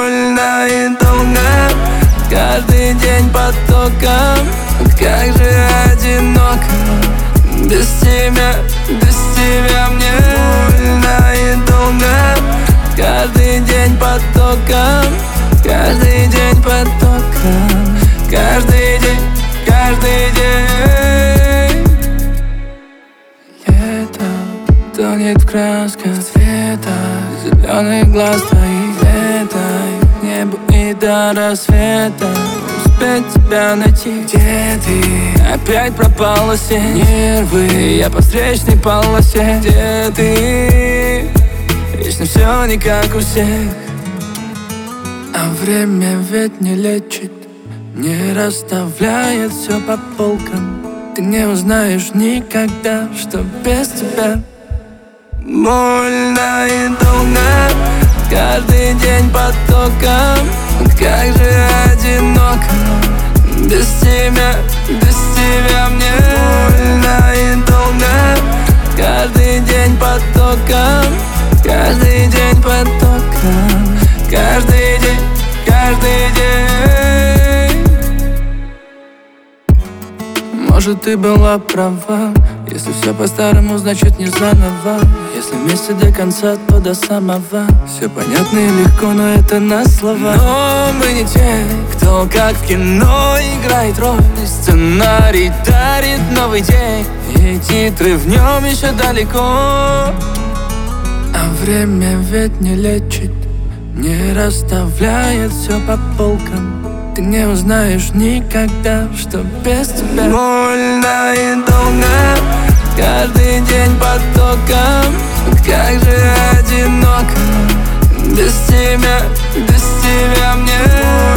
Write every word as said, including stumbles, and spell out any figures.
больно и долго, каждый день потоком. Как же одиноко без тебя, без тебя мне больно и долго, каждый день потоком, каждый день потоком, каждый день, каждый день. Лето тонет в красках цвета зеленых глаз твоих, летай к небу и до рассвета. Успеть тебя найти, где ты? Опять пропала сеть, нервы, я по встречной полосе. Где ты? Вечно все не как у всех. А время ведь не лечит, не расставляет все по полкам. Ты не узнаешь никогда, что без тебя больно и долго, каждый день потоком. Как же одиноко без тебя, без тебя мне больно и долго, каждый день потоком, каждый день потоком, каждый день, каждый день. Может, ты была права, если все по-старому, значит не заново. Если вместе до конца, то до самого. Все понятно и легко, но это на слова. Но мы не те, кто как в кино играет роль. И сценарий дарит новый день, и титры в нем еще далеко. А время ведь не лечит, не расставляет все по полкам. Ты не узнаешь никогда, что без тебя больно и долго, каждый день потоком. Как же одиноко без тебя, без тебя мне